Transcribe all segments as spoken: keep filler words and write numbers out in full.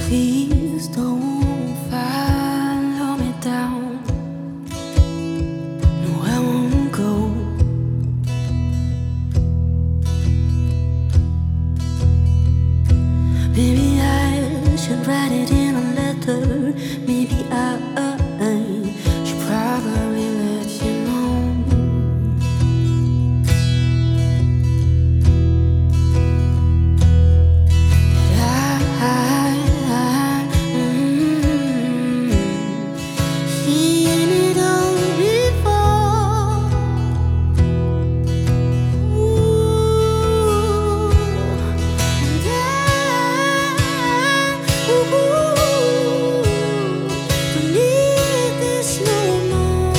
Please don't follow me down. No, I won't go. Maybe I should write it in a letter. Maybe I, I should probably let you know that I, I, mm, seen it all before. Ooh, and I, ooh, don't need this no more.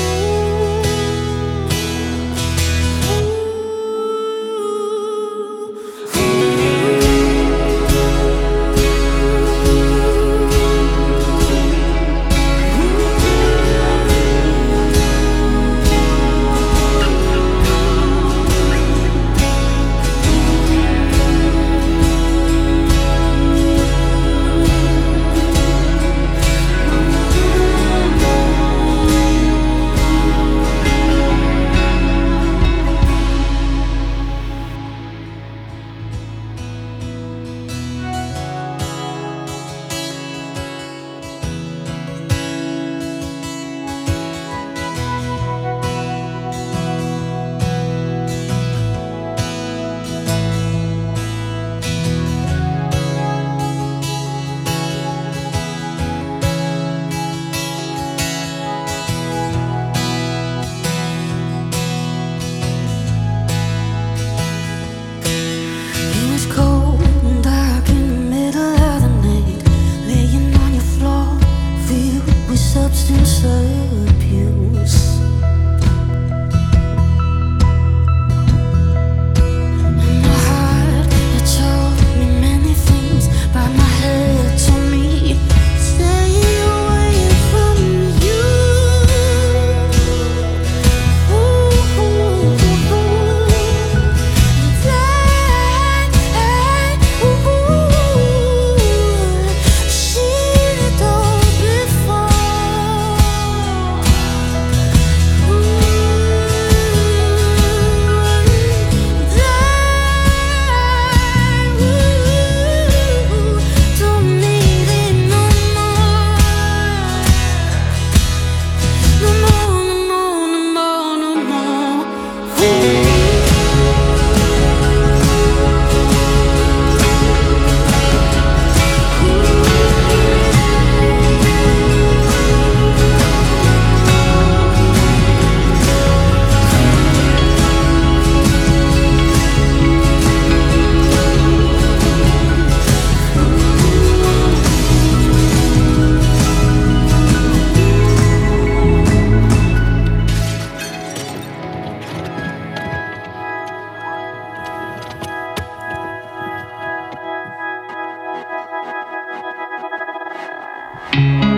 It was cold and dark in the middle of the night, laying on your floor, filled with substance abuse. And my heart had told me many things, but my head told me stay away from you. Ooh, ooh, ooh, ooh. And I, ooh, seen it all before. Don't need it no more. No more, no more, no more, no more.